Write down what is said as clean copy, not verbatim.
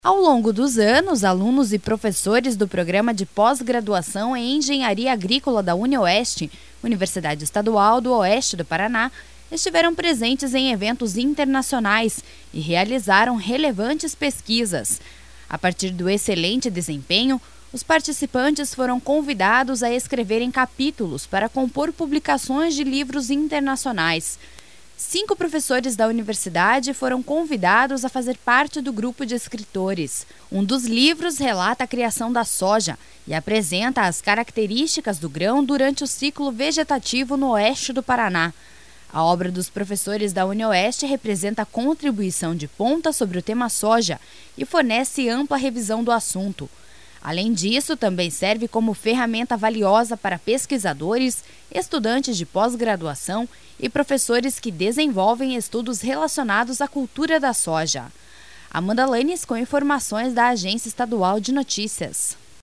Ao longo dos anos, alunos e professores do programa de pós-graduação em Engenharia Agrícola da UniOeste, Universidade Estadual do Oeste do Paraná, estiveram presentes em eventos internacionais e realizaram relevantes pesquisas. A partir do excelente desempenho, os participantes foram convidados a escreverem capítulos para compor publicações de livros internacionais. 5 professores da universidade foram convidados a fazer parte do grupo de escritores. Um dos livros relata a criação da soja e apresenta as características do grão durante o ciclo vegetativo no oeste do Paraná. A obra dos professores da UniOeste representa a contribuição de ponta sobre o tema soja e fornece ampla revisão do assunto. Além disso, também serve como ferramenta valiosa para pesquisadores, estudantes de pós-graduação e professores que desenvolvem estudos relacionados à cultura da soja. Amanda Lanes com informações da Agência Estadual de Notícias.